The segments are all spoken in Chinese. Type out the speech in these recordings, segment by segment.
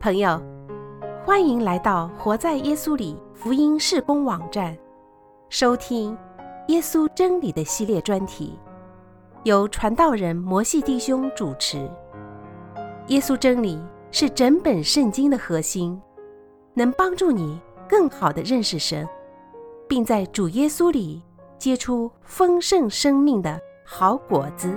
朋友，欢迎来到活在耶稣里福音事工网站，收听耶稣真理的系列专题，由传道人摩西弟兄主持。耶稣真理是整本圣经的核心，能帮助你更好地认识神，并在主耶稣里结出丰盛生命的好果子。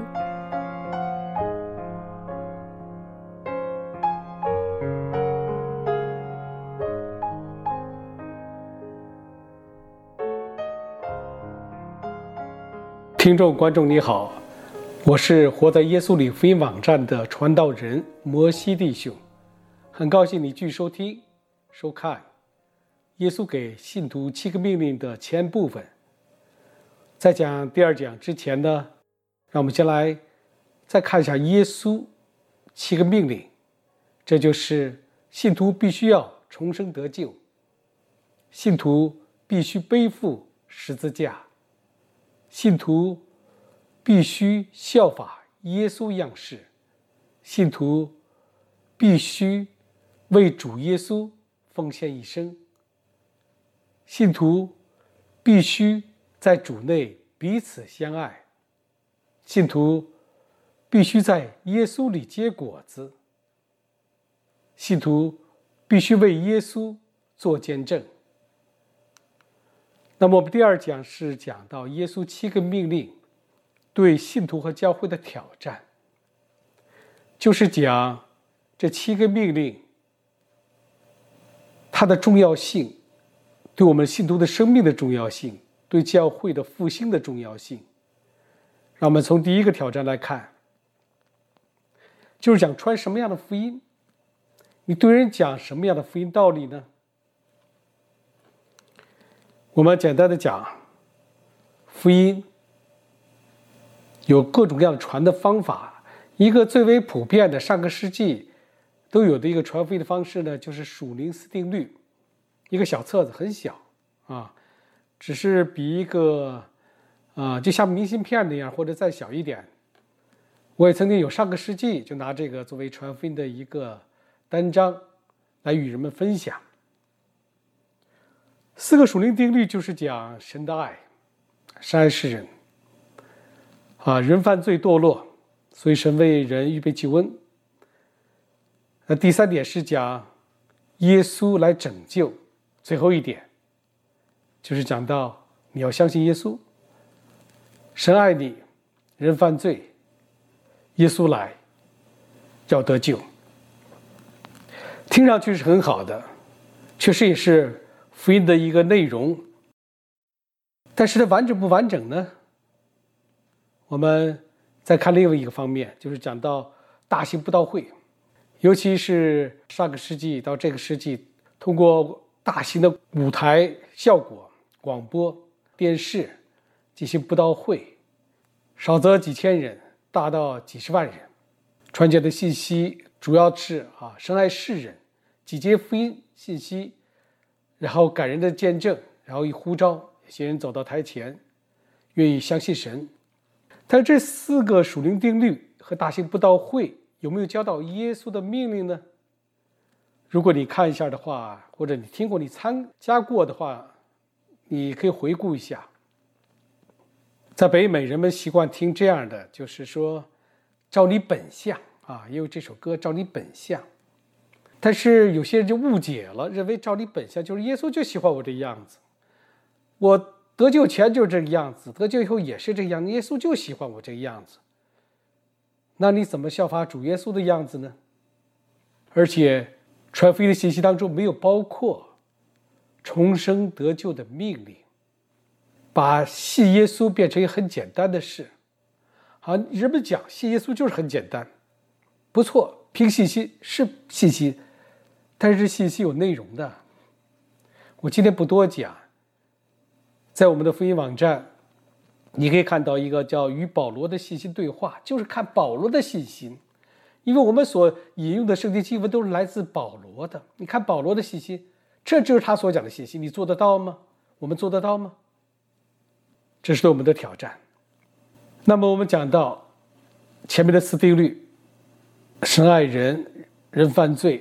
听众观众你好，我是活在耶稣里福音网站的传道人摩西弟兄，很高兴你继续收看耶稣给信徒7个命令的前部分。在讲第2讲之前呢，让我们先来再看一下耶稣7个命令，这就是信徒必须要重生得救，信徒必须背负十字架，信徒必须效法耶稣样式，信徒必须为主耶稣奉献一生，信徒必须在主内彼此相爱，信徒必须在耶稣里结果子，信徒必须为耶稣做见证。那么我们第2讲是讲到耶稣7个命令对信徒和教会的挑战，就是讲这7个命令它的重要性，对我们信徒的生命的重要性，对教会的复兴的重要性。让我们从第一个挑战来看，就是讲传什么样的福音，你对人讲什么样的福音道理呢？我们简单的讲，福音有各种各样的传的方法。一个最为普遍的上个世纪都有的一个传福音的方式呢，就是属灵四定律，一个小册子，很小只是比一个就像明信片那样，或者再小一点。我也曾经有上个世纪就拿这个作为传福音的一个单章来与人们分享。4个属灵定律就是讲神的爱，神爱世人人犯罪堕落，所以神为人预备救恩。那第3点是讲耶稣来拯救，最后一点就是讲到你要相信耶稣，神爱你，人犯罪，耶稣来要得救。听上去是很好的，确实也是福音的一个内容，但是它完整不完整呢？我们再看另外一个方面，就是讲到大型布道会，尤其是上个世纪到这个世纪，通过大型的舞台效果、广播、电视进行布道会，少则几千人，大到几十万人，传讲的信息主要是神爱世人，集结福音信息，然后感人的见证，然后一呼召有些人走到台前，愿意相信神。但是这4个属灵定律和大型布道会有没有教导耶稣的命令呢？如果你看一下的话，或者你听过你参加过的话，你可以回顾一下。在北美人们习惯听这样的，就是说照你本相也有这首歌照你本相。但是有些人就误解了，认为照你本相就是耶稣就喜欢我这样子，我得救前就是这个样子，得救以后也是这个样子，耶稣就喜欢我这个样子。那你怎么效法主耶稣的样子呢？而且传福音的信息当中没有包括重生得救的命令，把信耶稣变成一个很简单的事。人们讲信耶稣就是很简单，不错，凭信息是信息，但是这信息有内容的。我今天不多讲，在我们的福音网站你可以看到一个叫与保罗的信心对话，就是看保罗的信心，因为我们所引用的圣经经文都是来自保罗的。你看保罗的信心，这就是他所讲的信心，你做得到吗？我们做得到吗？这是对我们的挑战。那么我们讲到前面的4定律，神爱人，人犯罪，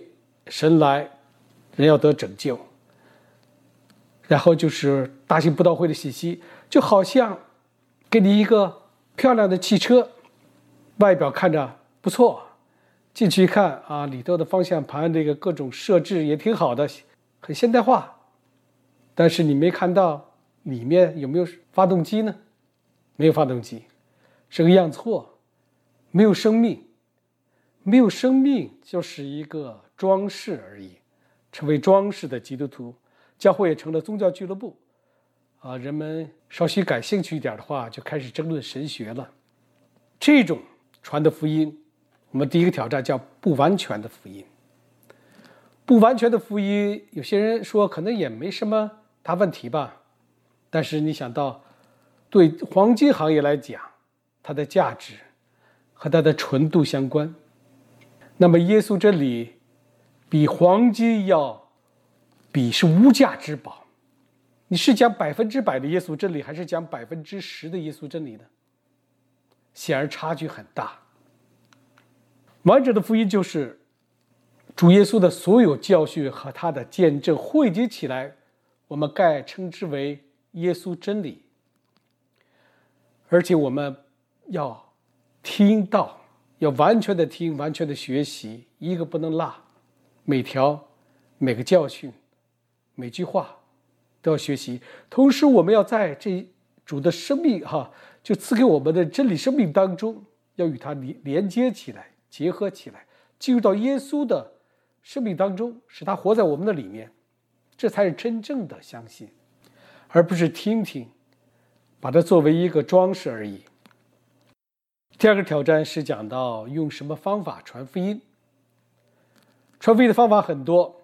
神来，人要得拯救。然后就是大型布道会的信息，就好像给你一个漂亮的汽车，外表看着不错，进去一看啊，里头的方向盘这个各种设置也挺好的，很现代化。但是你没看到里面有没有发动机呢？没有发动机，是个样错，没有生命。没有生命就是一个装饰而已，成为装饰的基督徒，教会也成了宗教俱乐部。人们稍许感兴趣一点的话，就开始争论神学了。这种传的福音，我们第一个挑战叫不完全的福音。不完全的福音，有些人说可能也没什么大问题吧，但是你想到，对黄金行业来讲，它的价值和它的纯度相关。那么耶稣真理比黄金要比是无价之宝。你是讲100%的耶稣真理，还是讲10%的耶稣真理呢？显然差距很大。完整的福音就是主耶稣的所有教训和他的见证汇集起来，我们该称之为耶稣真理。而且我们要听到，要完全的听，完全的学习，一个不能落，每个教训，每句话都要学习。同时我们要在这主的生命就赐给我们的真理生命当中，要与它连接起来，结合起来，进入到耶稣的生命当中，使他活在我们的里面，这才是真正的相信，而不是听听，把它作为一个装饰而已。第二个挑战是讲到用什么方法传福音。传福音的方法很多，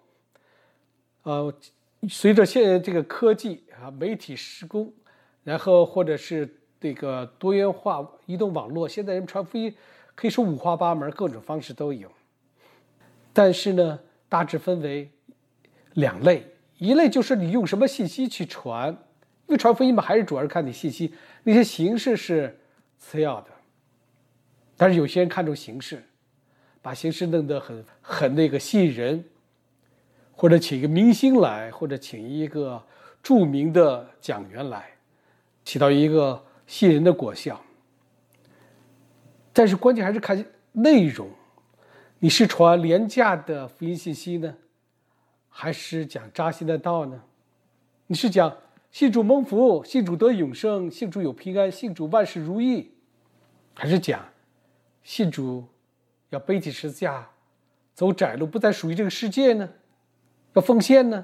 随着现在这个科技媒体施工，然后或者是这个多元化移动网络，现在人传福音可以说五花八门，各种方式都有。但是呢，大致分为两类，一类就是你用什么信息去传，因为传福音嘛，还是主要是看你信息，那些形式是次要的。但是有些人看重形式，把形式弄得很那个吸引人，或者请一个明星来，或者请一个著名的讲员来，起到一个吸引人的果效。但是关键还是看内容，你是传廉价的福音信息呢，还是讲扎心的道呢？你是讲信主蒙福，信主得永生，信主有平安，信主万事如意，还是讲信主要背起十字架走窄路，不再属于这个世界呢？要奉献呢？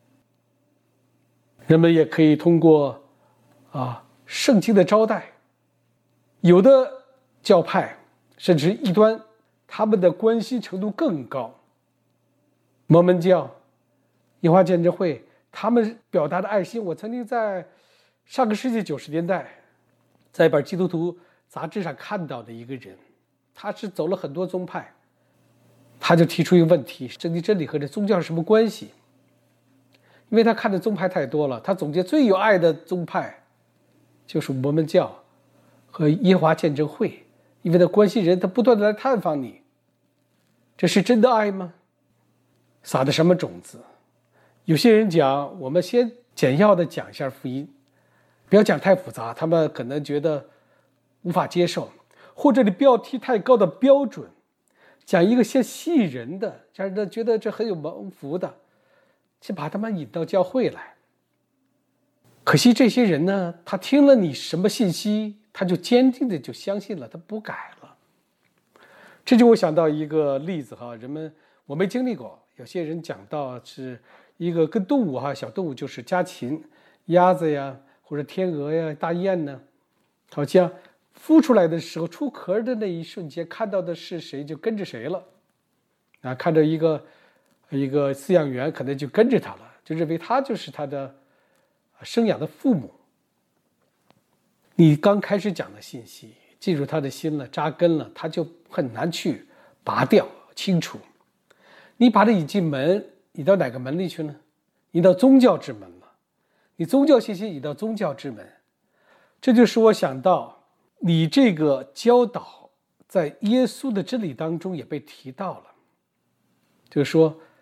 人们也可以通过圣经的招待，有的教派甚至异端，他们的关心程度更高。摩门教、耶和华见证会，他们表达的爱心，我曾经在上个世纪90年代在一本基督徒杂志上看到的一个人，他是走了很多宗派，他就提出一个问题：圣经真理和这宗教是什么关系？因为他看的宗派太多了，他总结最有爱的宗派就是摩门教和耶和华见证会，因为他关心人，他不断的来探访你，这是真的爱吗？撒的什么种子？有些人讲，我们先简要的讲一下福音，不要讲太复杂，他们可能觉得无法接受，或者你不要提太高的标准，讲一个先吸引人的，让人觉得这很有蒙福的，先把他们引到教会来。可惜这些人呢，他听了你什么信息，他就坚定的就相信了，他不改了。这就我想到一个例子我没经历过，有些人讲到是一个跟动物小动物，就是家禽、鸭子呀，或者天鹅呀、大雁呢，好像孵出来的时候，出壳的那一瞬间，看到的是谁就跟着谁了，看着一个饲养员可能就跟着他了，就认为他就是他的生养的父母。你刚开始讲的信息进入他的心了，扎根了，他就很难去拔掉清除。你把他引进门，你到哪个门里去呢？你到宗教之门了，你宗教信息引到宗教之门。这就是我想到你这个教导在耶稣的真理当中也被提到了，就是说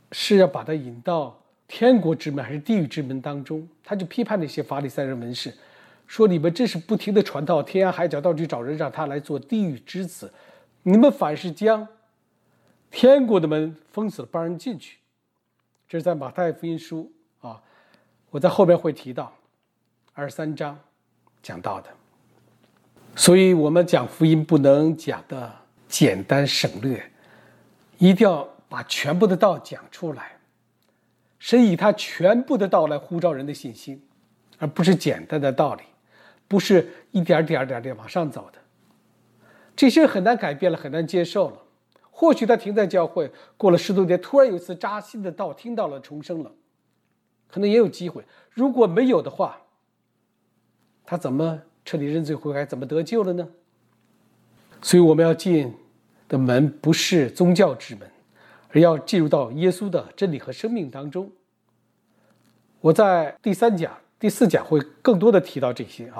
是要把他引到天国之门还是地狱之门当中。他就批判那些法利赛人文士，说你们这是不停的传到天涯海角，到处找人让他来做地狱之子，你们反是将天国的门封死了，不让人进去。这是在马太福音书我在后面会提到23章讲到的。所以我们讲福音不能讲的简单省略，一定要把全部的道讲出来。神以他全部的道来呼召人的信心，而不是简单的道理，不是一点点往上走的。这些人很难改变了，很难接受了。或许他停在教会过了10多年，突然有一次扎心的道听到了，重生了，可能也有机会。如果没有的话，他怎么彻底认罪悔改，怎么得救了呢？所以我们要进的门不是宗教之门，而要进入到耶稣的真理和生命当中。我在第3讲、第4讲会更多的提到这些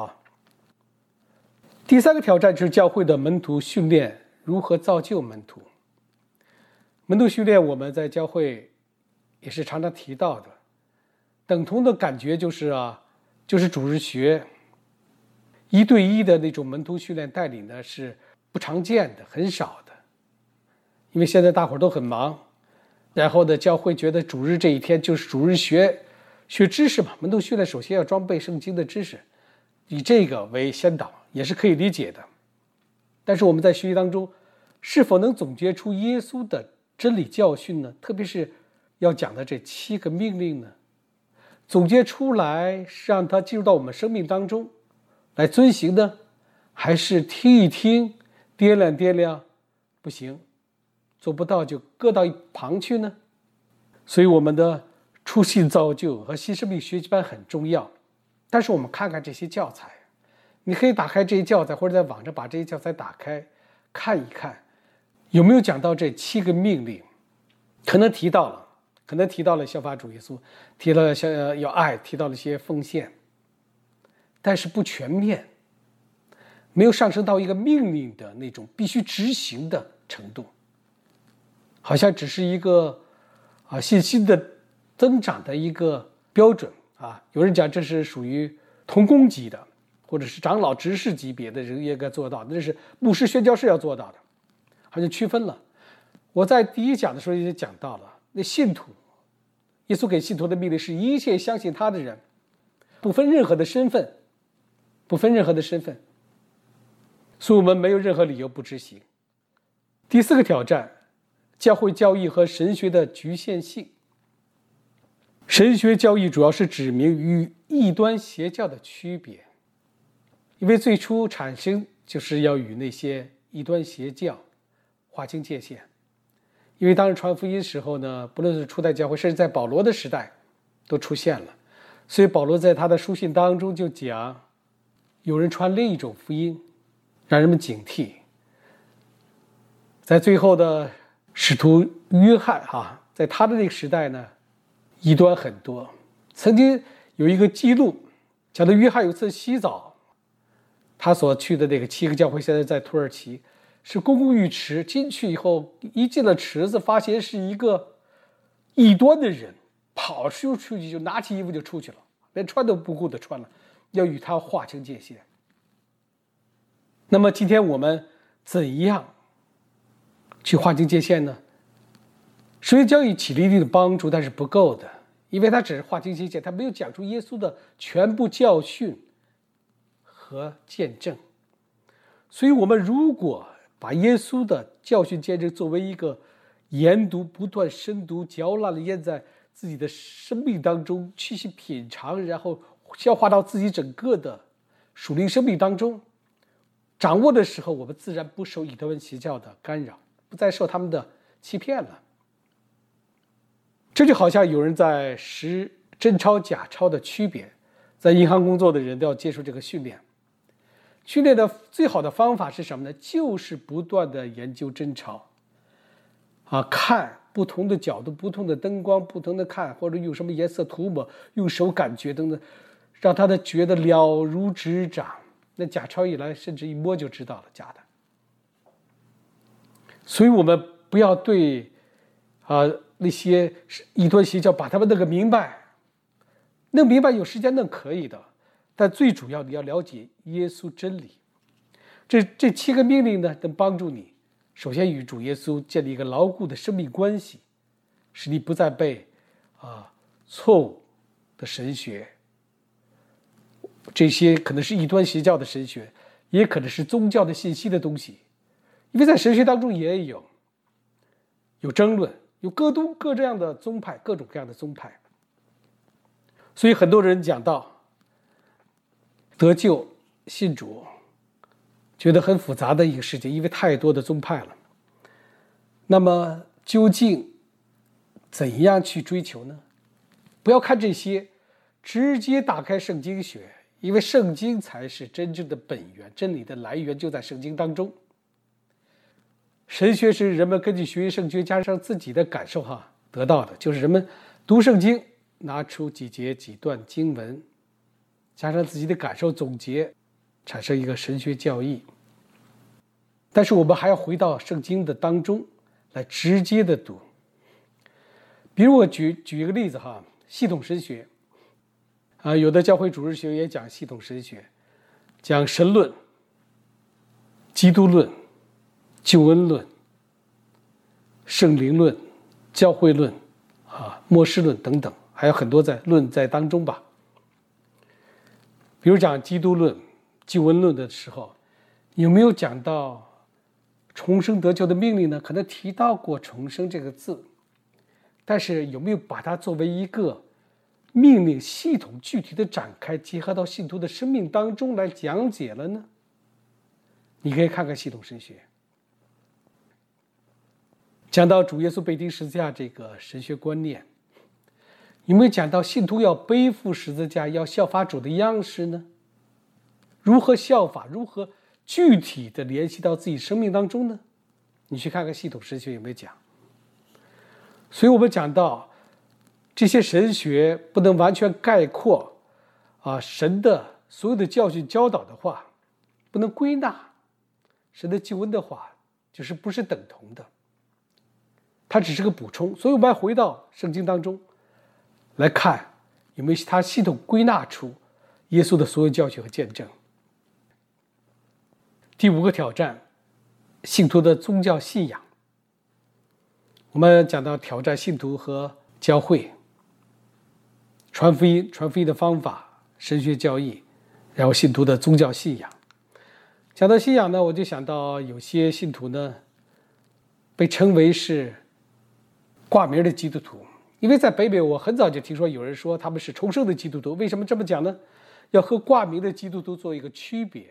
第3个挑战就是教会的门徒训练，如何造就门徒。门徒训练我们在教会也是常常提到的，等同的感觉就是主日学1对1的那种门徒训练带领呢是不常见的，很少的。因为现在大伙都很忙，然后呢教会觉得主日这一天就是主日学知识嘛，门徒训练首先要装备圣经的知识，以这个为先导也是可以理解的。但是我们在学习当中是否能总结出耶稣的真理教训呢？特别是要讲的这7个命令呢，总结出来是让它进入到我们生命当中来遵行呢，还是听一听掂量不行，做不到就搁到一旁去呢？所以我们的初信造就和新生命学习班很重要。但是我们看看这些教材，你可以打开这些教材，或者在网上把这些教材打开看一看，有没有讲到这7个命令。可能提到了效法主耶稣，提到了要爱，提到了一些奉献，但是不全面，没有上升到一个命令的那种必须执行的程度，好像只是一个信心的增长的一个标准有人讲这是属于同工级的，或者是长老执事级别的人应该做到的，那是牧师宣教士要做到的，好像区分了。我在第1讲的时候也讲到了，那信徒，耶稣给信徒的命令是一切相信他的人，不分任何的身份，所以我们没有任何理由不执行。第4个挑战，教会教义和神学的局限性。神学教义主要是指明与异端邪教的区别，因为最初产生就是要与那些异端邪教划清界限。因为当时传福音时候呢，不论是初代教会，甚至在保罗的时代都出现了，所以保罗在他的书信当中就讲，有人传另一种福音，让人们警惕。在最后的使徒约翰在他的那个时代呢，异端很多。曾经有一个记录讲的，约翰有次洗澡，他所去的那个7个教会现在在土耳其，是公共浴池，进去以后一进了池子，发现是一个异端的人，跑出去就拿起衣服就出去了，连穿都不顾的穿了，要与他划清界限。那么今天我们怎样去划清界限呢？神学教义起了一定的帮助，但是不够的，因为他只是划清界限，他没有讲出耶稣的全部教训和见证。所以我们如果把耶稣的教训见证作为一个研读、不断深读、嚼烂了咽在自己的生命当中，去品尝，然后消化到自己整个的属灵生命当中，掌握的时候，我们自然不受异端邪教的干扰，不再受他们的欺骗了。这就好像有人在识真钞假钞的区别，在银行工作的人都要接受这个训练。训练的最好的方法是什么呢？就是不断的研究真钞看不同的角度、不同的灯光、不同的看，或者用什么颜色涂抹，用手感觉等等，让他的觉得了如指掌。那假钞一来，甚至一摸就知道了假的。所以我们不要对那些异端邪教把他们弄个明白，弄明白有时间弄可以的，但最主要你要了解耶稣真理。这7个命令呢，能帮助你首先与主耶稣建立一个牢固的生命关系，使你不再被错误的神学，这些可能是异端邪教的神学，也可能是宗教的信息的东西，因为在神学当中也有争论，有各这样的宗派，各种各样的宗派。所以很多人讲到得救信主，觉得很复杂的一个事情，因为太多的宗派了。那么究竟怎样去追求呢？不要看这些，直接打开圣经学，因为圣经才是真正的本源，真理的来源就在圣经当中。神学是人们根据学习圣经加上自己的感受得到的，就是人们读圣经，拿出几节几段经文，加上自己的感受总结，产生一个神学教义。但是我们还要回到圣经的当中来直接的读。比如我举一个例子系统神学有的教会主日学也讲系统神学，讲神论、基督论、救恩论、圣灵论、教会论末世论等等，还有很多在当中吧。比如讲基督论、救恩论的时候，有没有讲到重生得救的命令呢？可能提到过重生这个字，但是有没有把它作为一个命令系统具体的展开，结合到信徒的生命当中来讲解了呢？你可以看看系统神学。讲到主耶稣被钉十字架这个神学观念，有没有讲到信徒要背负十字架，要效法主的样式呢？如何效法，如何具体的联系到自己生命当中呢？你去看看系统神学有没有讲。所以我们讲到这些神学不能完全概括神的所有的教训教导的话，不能归纳神的救恩的话，就是不是等同的，它只是个补充。所以我们要回到圣经当中来看，有没有他系统归纳出耶稣的所有教训和见证。第5个挑战，信徒的宗教信仰。我们讲到挑战信徒和教会，传福音的方法，神学教义，然后信徒的宗教信仰。讲到信仰呢，我就想到有些信徒呢被称为是挂名的基督徒，因为在北美我很早就听说有人说他们是重生的基督徒。为什么这么讲呢？要和挂名的基督徒做一个区别。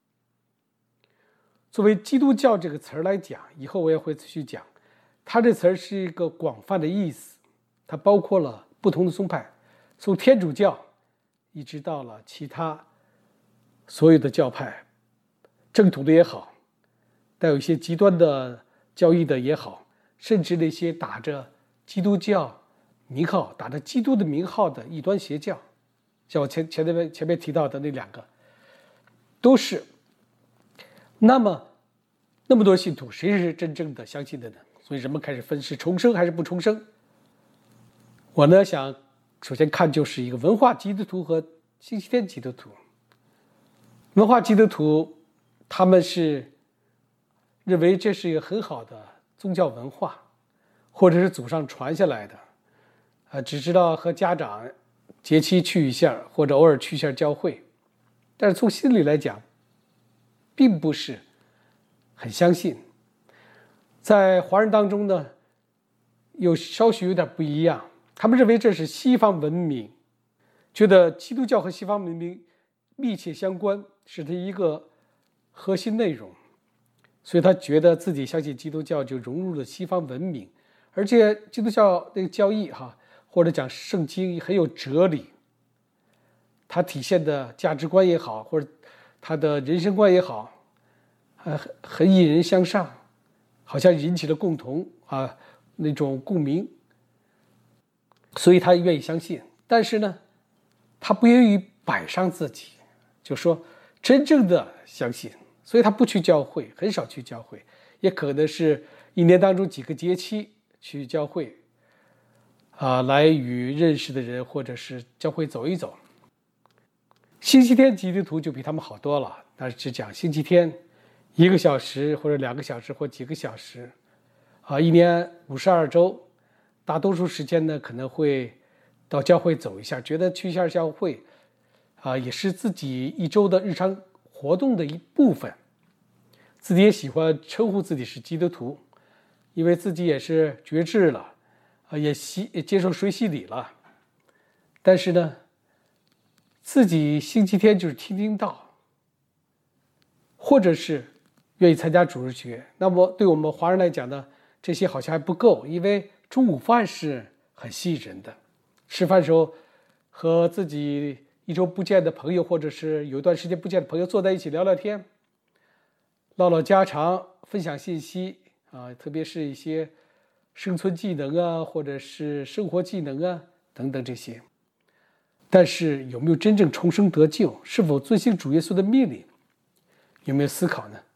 作为基督教这个词儿来讲，以后我也会去讲，它这词儿是一个广泛的意思，它包括了不同的宗派，从天主教一直到了其他所有的教派，正统的也好，带有一些极端的教义的也好，甚至那些打着基督教名号、打着基督的名号的异端邪教，像我前面提到的那2个，都是。那么多信徒，谁是真正的相信的呢？所以人们开始分是重生还是不重生。我呢想首先看就是一个文化基督徒和星期天基督徒。文化基督徒他们是认为这是一个很好的宗教文化，或者是祖上传下来的，只知道和家长节期去一下，或者偶尔去一下教会，但是从心里来讲并不是很相信。在华人当中呢，稍许有点不一样，他们认为这是西方文明，觉得基督教和西方文明密切相关，是它一个核心内容，所以他觉得自己相信基督教就融入了西方文明，而且基督教那个教义或者讲圣经很有哲理，它体现的价值观也好，或者他的人生观也好，很引人向上，好像引起了共同那种共鸣，所以他愿意相信。但是呢，他不愿意摆上自己，就说真正的相信，所以他不去教会，很少去教会，也可能是1年当中几个节期去教会， 来与认识的人或者是教会走一走。星期天基督徒就比他们好多了，但是只讲星期天1个小时或者2个小时或几个小时，一年52周，大多数时间呢可能会到教会走一下，觉得去一下教会也是自己一周的日常活动的一部分。自己也喜欢称呼自己是基督徒，因为自己也是决志了，也接受水洗礼了。但是呢，自己星期天就是听听道，或者是愿意参加主日学。那么对我们华人来讲呢，这些好像还不够，因为中午饭是很吸引人的。吃饭的时候和自己一周不见的朋友，或者是有一段时间不见的朋友坐在一起聊聊天，唠唠家常，分享信息特别是一些生存技能或者是生活技能等等这些。但是有没有真正重生得救？是否遵行主耶稣的命令？有没有思考呢？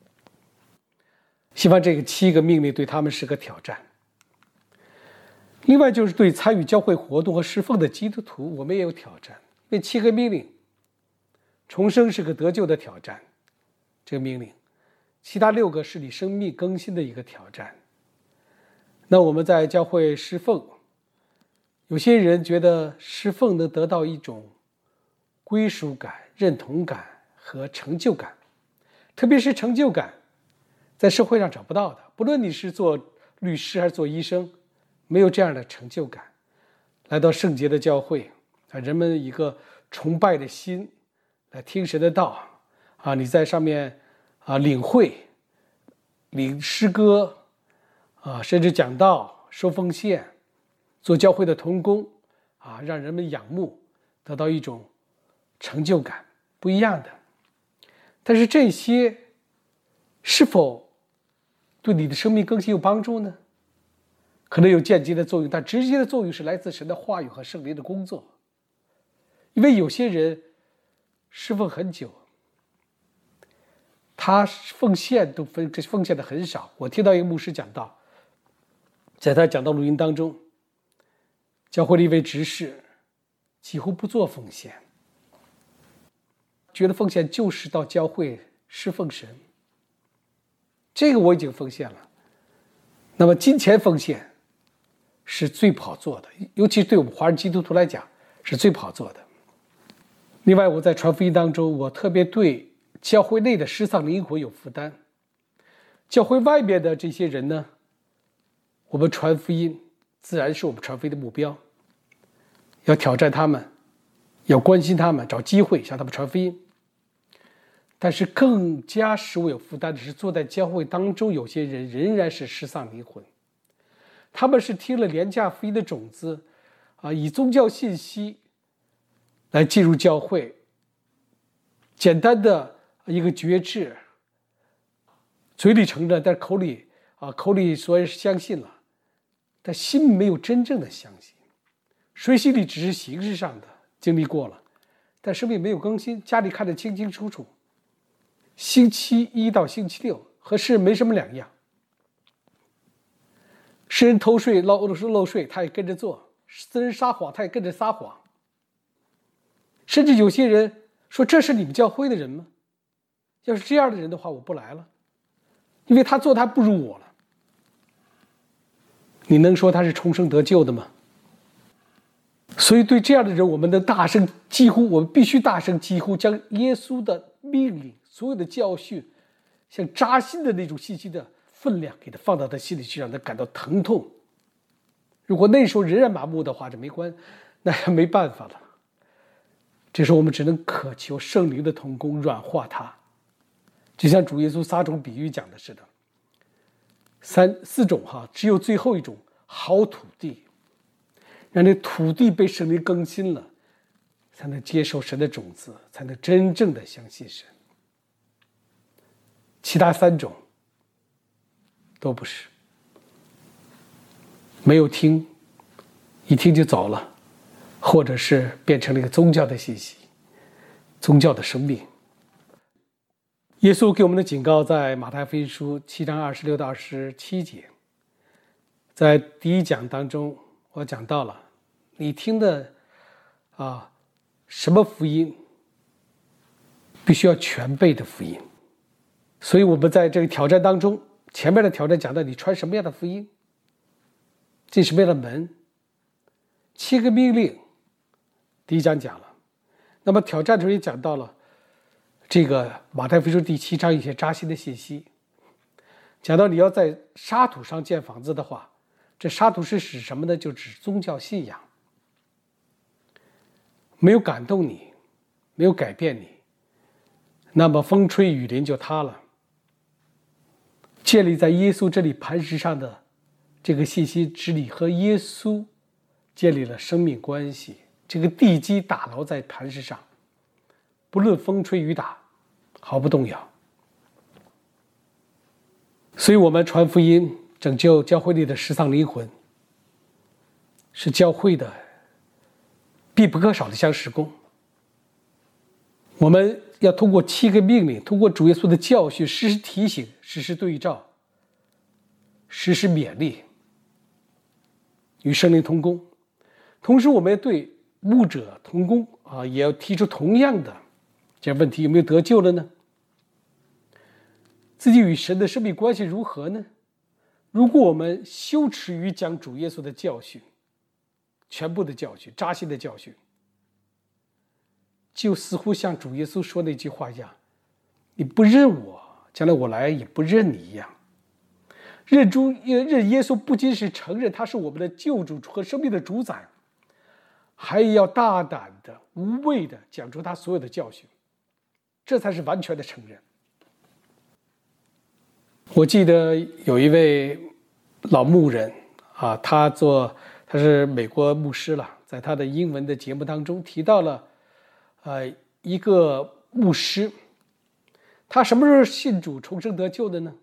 希望这个7个命令对他们是个挑战。另外就是对参与教会活动和侍奉的基督徒，我们也有挑战。因为7个命令，重生是个得救的挑战，这个命令，其他6个是你生命更新的一个挑战。那我们在教会侍奉，有些人觉得侍奉能得到一种归属感、认同感和成就感，特别是成就感在社会上找不到的，不论你是做律师还是做医生，没有这样的成就感。来到圣洁的教会人们一个崇拜的心来听神的道你在上面领会、领诗歌甚至讲道、收奉献、做教会的同工让人们仰慕，得到一种成就感，不一样的。但是这些是否对你的生命更新有帮助呢？可能有间接的作用，但直接的作用是来自神的话语和圣灵的工作。因为有些人侍奉很久，他奉献都奉献的很少。我听到一个牧师讲到，在他讲道录音当中，教会的一位执事几乎不做奉献，觉得奉献就是到教会侍奉神。这个我已经奉献了。那么金钱奉献是最不好做的，尤其对我们华人基督徒来讲是最不好做的。另外我在传福音当中，我特别对教会内的失丧灵魂有负担。教会外面的这些人呢，我们传福音自然是我们传福音的目标，要挑战他们，要关心他们，找机会向他们传福音。但是更加使我有负担的是，坐在教会当中有些人仍然是失丧灵魂，他们是听了廉价福音的种子以宗教信息来进入教会，简单的一个决志，嘴里承认，但是口里虽然相信了，但心没有真正的相信。水洗礼只是形式上的经历过了，但生命没有更新，家里看得清清楚楚，星期1到星期6和世人没什么两样。世人偷税漏税他也跟着做，私人撒谎他也跟着撒谎。甚至有些人说，这是你们教会的人吗？要是这样的人的话，我不来了，因为他做的还不如我了。你能说他是重生得救的吗？所以对这样的人，我们的我们必须大声疾呼，将耶稣的命令、所有的教训，像扎心的那种信息的分量，给他放到他心里去，让他感到疼痛。如果那时候仍然麻木的话，这那也没办法了。这时候我们只能渴求圣灵的同工软化他，就像主耶稣3种比喻讲的似的，4种只有最后一种好土地，让这土地被圣灵更新了，才能接受神的种子，才能真正的相信神。其他3种都不是，没有听，一听就走了，或者是变成了一个宗教的信息，宗教的生命。耶稣给我们的警告在马太福音书7章26到27节。在第1讲当中， 我讲到了，你听的什么福音，必须要全备的福音。所以我们在这个挑战当中，前面的挑战讲到你传什么样的福音，进什么样的门，7个命令，第一章讲了。那么挑战的时候也讲到了这个马太福音书第7章一些扎心的信息，讲到你要在沙土上建房子的话，这沙土是指什么呢？就指宗教信仰，没有感动你，没有改变你，那么风吹雨淋就塌了。建立在耶稣这里磐石上的这个信息，使你和耶稣建立了生命关系，这个地基打牢在磐石上，不论风吹雨打，毫不动摇。所以我们传福音，拯救教会里的失丧灵魂，是教会的必不可少的项事工。我们要通过7个命令，通过主耶稣的教训，时时提醒，时时对照，时时勉励，与圣灵同工。同时我们对牧者同工也要提出同样的这问题：有没有得救了呢？自己与神的生命关系如何呢？如果我们羞耻于讲主耶稣的教训，全部的教训，扎心的教训，就似乎像主耶稣说那句话一样，你不认我，将来我来也不认你一样。认耶稣不仅是承认他是我们的救主和生命的主宰，还要大胆的无畏的讲出他所有的教训，这才是完全的承认。我记得有一位老牧人他是美国牧师了，在他的英文的节目当中提到了一个牧师，他什么时候信主重生得救的呢？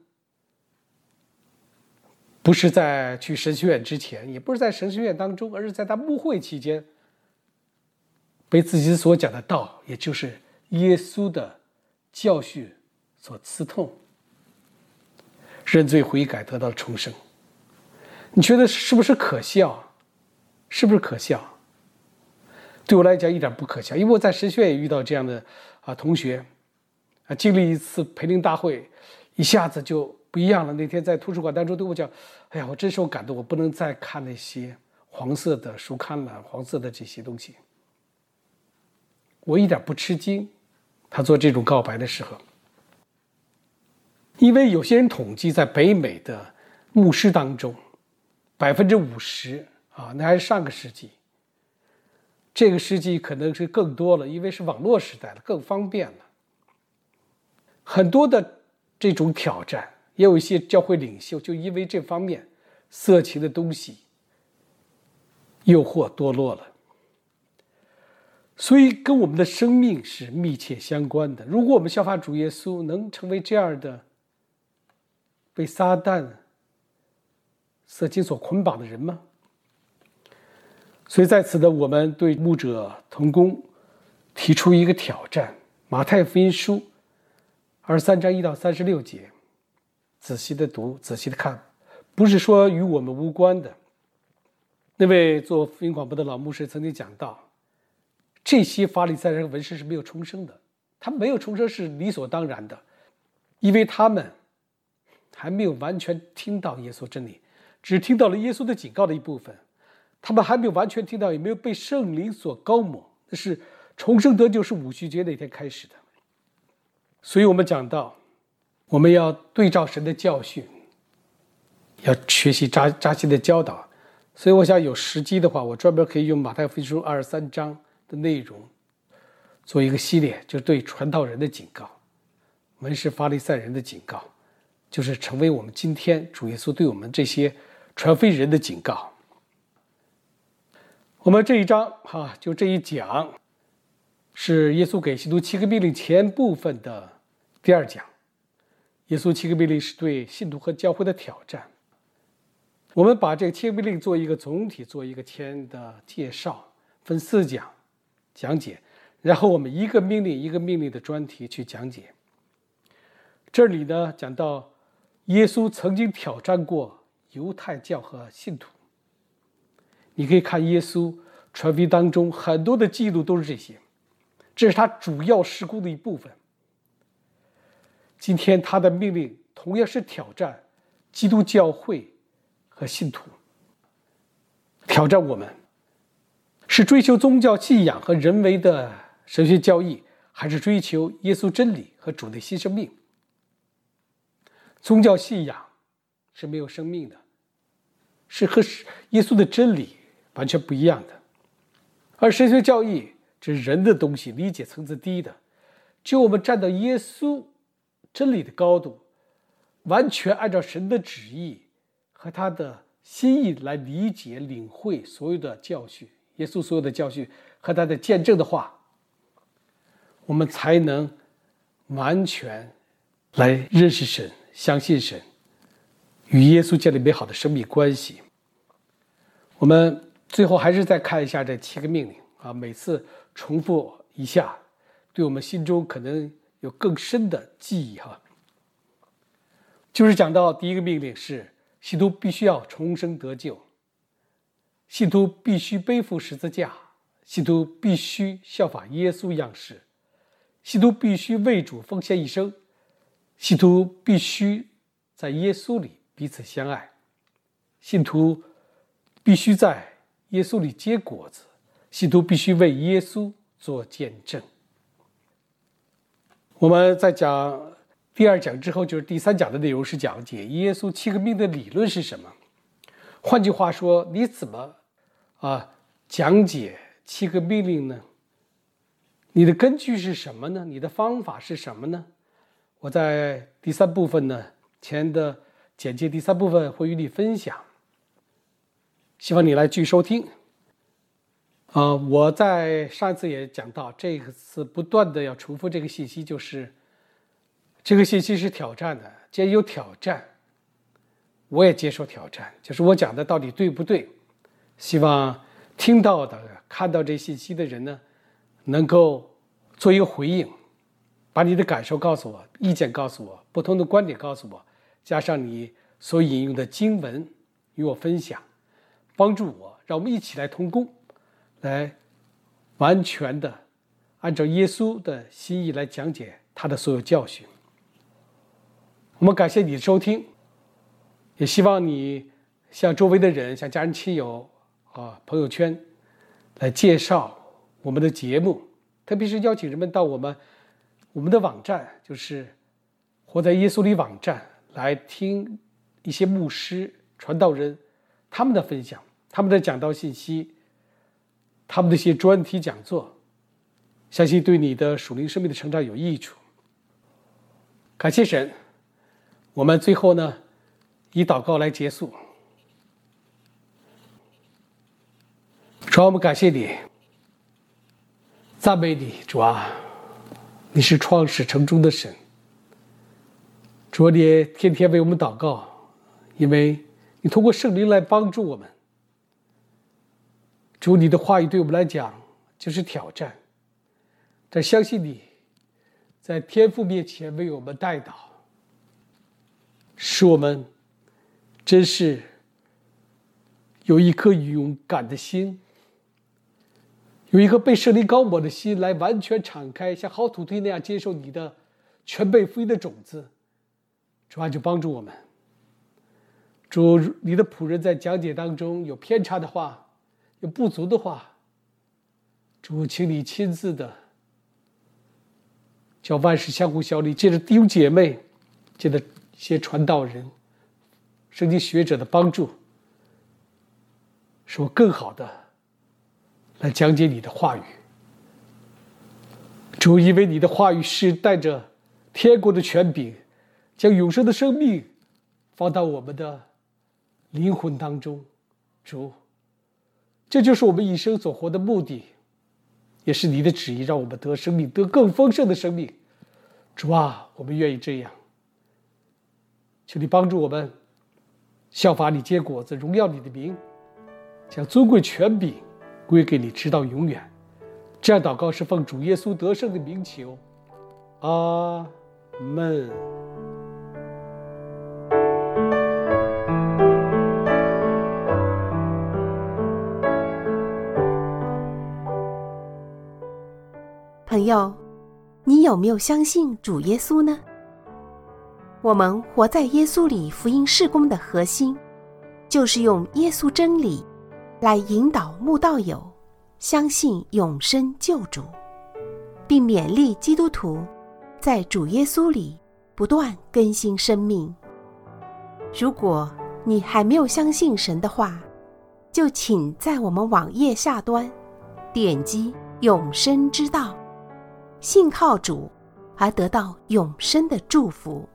不是在去神学院之前，也不是在神学院当中，而是在他牧会期间被自己所讲的道，也就是耶稣的教训所刺痛，认罪悔改，得到了重生。你觉得是不是可笑？是不是可笑？对我来讲一点不可笑，因为我在神学院也遇到这样的同学经历一次培灵大会，一下子就不一样了。那天在图书馆当中对我讲，哎呀，我真受感动，我不能再看那些黄色的书刊了，黄色的这些东西。我一点不吃惊，他做这种告白的时候，因为有些人统计，在北美的牧师当中，50%那还是上个世纪，这个世纪可能是更多了，因为是网络时代了，更方便了。很多的这种挑战，也有一些教会领袖就因为这方面色情的东西诱惑堕落了。所以跟我们的生命是密切相关的。如果我们效法主耶稣，能成为这样的被撒旦色情所捆绑的人吗？所以在此呢，我们对牧者同工提出一个挑战。马太福音书23章1到36节，仔细的读，仔细的看，不是说与我们无关的。那位做福音广播的老牧师曾经讲到，这些法利赛人和文士是没有重生的，他们没有重生是理所当然的，因为他们还没有完全听到耶稣真理，只听到了耶稣的警告的一部分，他们还没有完全听到，也没有被圣灵所膏抹，那是重生得救是五旬节那天开始的。所以我们讲到，我们要对照神的教训，要学习扎心的教导。所以我想有时机的话，我专门可以用马太福音书23章的内容做一个系列，就对传道人的警告，文士法利赛人的警告，就是成为我们今天主耶稣对我们这些传福音人的警告。我们这一章就这一讲是耶稣给信徒7个命令前部分的第2讲。耶稣7个命令是对信徒和教会的挑战。我们把这个7个命令做一个总体，做一个前的介绍，分4讲讲解，然后我们一个命令一个命令的专题去讲解。这里呢讲到耶稣曾经挑战过犹太教和信徒， 你可以看耶稣传福音当中很多的记录都是这些，这是他主要事工的一部分。今天他的命令同样是挑战基督教会和信徒，挑战我们是追求宗教信仰和人为的神学教义，还是追求耶稣真理和主的新生命。宗教信仰是没有生命的，是和耶稣的真理完全不一样的。而神学教义这是人的东西，理解层次低的，只有我们站到耶稣真理的高度，完全按照神的旨意和他的心意来理解领会所有的教训，耶稣所有的教训和他的见证的话，我们才能完全来认识神，相信神，与耶稣建立美好的生命关系。我们最后还是再看一下这7个命令啊，每次重复一下，对我们心中可能有更深的记忆哈。就是讲到第一个命令是信徒必须要重生得救，信徒必须背负十字架，信徒必须效法耶稣样式，信徒必须为主奉献一生，信徒必须在耶稣里彼此相爱，信徒必须在耶稣里结果子，信徒必须为耶稣做见证。我们在讲第2讲之后，就是第3讲的内容是讲解耶稣7个命的理论是什么。换句话说，你怎么讲解7个命令呢？你的根据是什么呢？你的方法是什么呢？我在第3部分呢，前的简介第3部分会与你分享，希望你来继续收听。我在上一次也讲到，这次不断的要重复这个信息，就是这个信息是挑战的，既然有挑战，我也接受挑战，就是我讲的到底对不对？希望听到的、看到这信息的人呢，能够做一个回应，把你的感受告诉我，意见告诉我，不同的观点告诉我，加上你所引用的经文与我分享，帮助我，让我们一起来同工，来完全的按照耶稣的心意来讲解他的所有教训。我们感谢你的收听，也希望你向周围的人、向家人亲友朋友圈来介绍我们的节目，特别是邀请人们到我们的网站，就是活在耶稣里网站，来听一些牧师、传道人他们的分享，他们的讲道信息，他们的一些专题讲座，相信对你的属灵生命的成长有益处。感谢神。我们最后呢，以祷告来结束。主啊，我们感谢你，赞美你，主啊，你是创始成终的神。主啊，你也天天为我们祷告，因为你通过圣灵来帮助我们。主，你的话语对我们来讲就是挑战，但相信你在天父面前为我们代祷，使我们真是有一颗勇敢的心，有一颗被圣灵高抹的心，来完全敞开，像好土地那样接受你的全备福音的种子。主啊，就帮助我们。主，你的仆人在讲解当中有偏差的话，有不足的话，主，请你亲自的叫万事相互效力，借着弟兄姐妹，借着一些传道人、圣经学者的帮助，使我更好的来讲解你的话语。主，因为你的话语是带着天国的权柄，将永生的生命放到我们的灵魂当中。主，这就是我们一生所活的目的，也是你的旨意，让我们得生命，得更丰盛的生命。主啊，我们愿意这样。求你帮助我们效法你结果子，荣耀你的名，将尊贵权柄归给你，直到永远。这样祷告是奉主耶稣得胜的名求，阿们。 朋友，你有没有相信主耶稣呢？我们活在耶稣里福音事工的核心，就是用耶稣真理来引导慕道友相信永生救主，并勉励基督徒在主耶稣里不断更新生命。如果你还没有相信神的话，就请在我们网页下端点击永生之道，信靠主而得到永生的祝福。